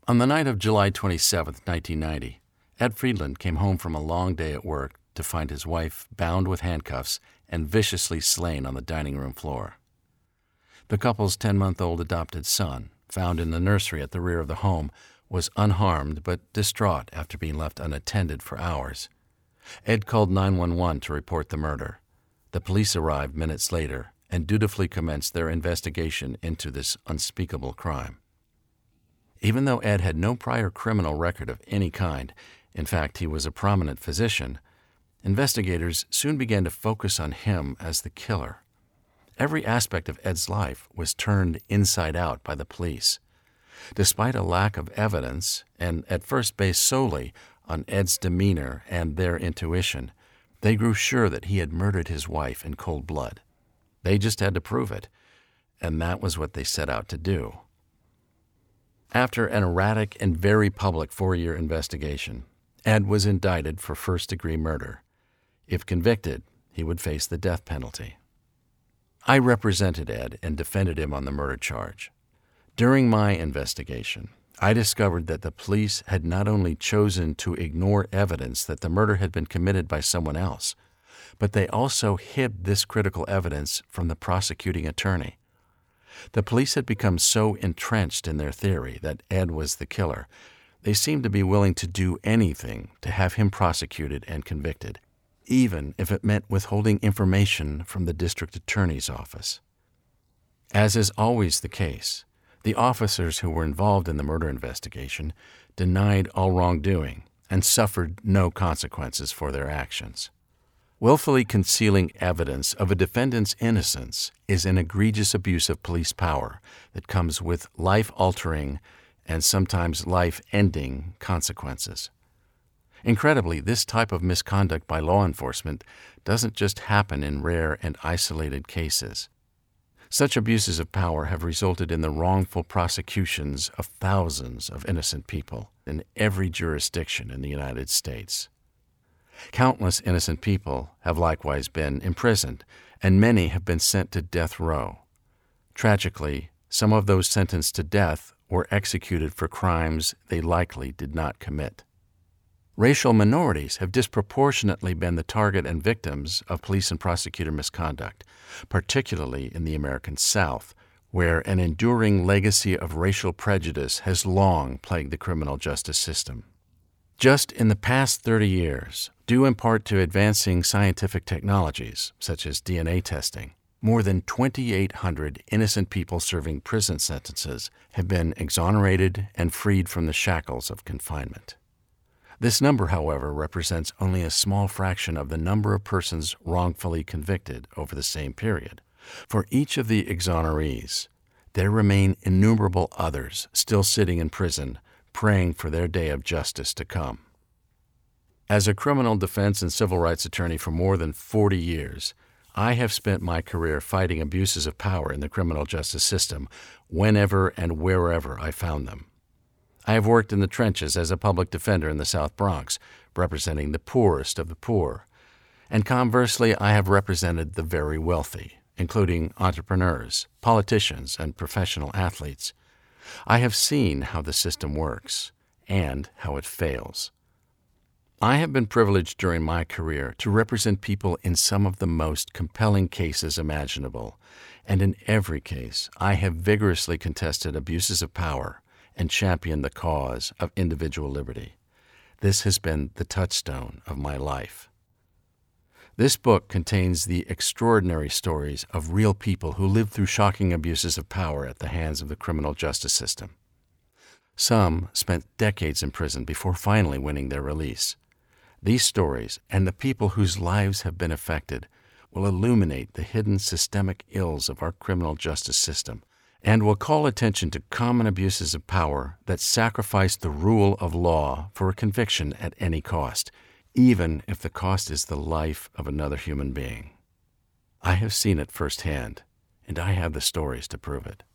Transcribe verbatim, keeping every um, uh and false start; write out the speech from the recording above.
On the night of July twenty-seventh, nineteen ninety, Ed Friedland came home from a long day at work to find his wife bound with handcuffs and viciously slain on the dining room floor. The couple's ten-month-old adopted son, found in the nursery at the rear of the home, was unharmed but distraught after being left unattended for hours. Ed called nine one one to report the murder. The police arrived minutes later and dutifully commenced their investigation into this unspeakable crime. Even though Ed had no prior criminal record of any kind, in fact, he was a prominent physician, investigators soon began to focus on him as the killer. Every aspect of Ed's life was turned inside out by the police. Despite a lack of evidence, and at first based solely on Ed's demeanor and their intuition, they grew sure that he had murdered his wife in cold blood. They just had to prove it, and that was what they set out to do. After an erratic and very public four-year investigation, Ed was indicted for first-degree murder. If convicted, he would face the death penalty. I represented Ed and defended him on the murder charge. During my investigation, I discovered that the police had not only chosen to ignore evidence that the murder had been committed by someone else, but they also hid this critical evidence from the prosecuting attorney. The police had become so entrenched in their theory that Ed was the killer, they seemed to be willing to do anything to have him prosecuted and convicted, even if it meant withholding information from the district attorney's office. As is always the case, the officers who were involved in the murder investigation denied all wrongdoing and suffered no consequences for their actions. Willfully concealing evidence of a defendant's innocence is an egregious abuse of police power that comes with life-altering and sometimes life-ending consequences. Incredibly, this type of misconduct by law enforcement doesn't just happen in rare and isolated cases. Such abuses of power have resulted in the wrongful prosecutions of thousands of innocent people in every jurisdiction in the United States. Countless innocent people have likewise been imprisoned, and many have been sent to death row. Tragically, some of those sentenced to death were executed for crimes they likely did not commit. Racial minorities have disproportionately been the target and victims of police and prosecutor misconduct, particularly in the American South, where an enduring legacy of racial prejudice has long plagued the criminal justice system. Just in the past thirty years, due in part to advancing scientific technologies, such as D N A testing, more than twenty-eight hundred innocent people serving prison sentences have been exonerated and freed from the shackles of confinement. This number, however, represents only a small fraction of the number of persons wrongfully convicted over the same period. For each of the exonerees, there remain innumerable others still sitting in prison, praying for their day of justice to come. As a criminal defense and civil rights attorney for more than forty years, I have spent my career fighting abuses of power in the criminal justice system whenever and wherever I found them. I have worked in the trenches as a public defender in the South Bronx, representing the poorest of the poor. And conversely, I have represented the very wealthy, including entrepreneurs, politicians, and professional athletes. I have seen how the system works and how it fails. I have been privileged during my career to represent people in some of the most compelling cases imaginable, and in every case, I have vigorously contested abuses of power and championed the cause of individual liberty. This has been the touchstone of my life. This book contains the extraordinary stories of real people who lived through shocking abuses of power at the hands of the criminal justice system. Some spent decades in prison before finally winning their release. These stories, and the people whose lives have been affected, will illuminate the hidden systemic ills of our criminal justice system and will call attention to common abuses of power that sacrifice the rule of law for a conviction at any cost, even if the cost is the life of another human being. I have seen it firsthand, and I have the stories to prove it.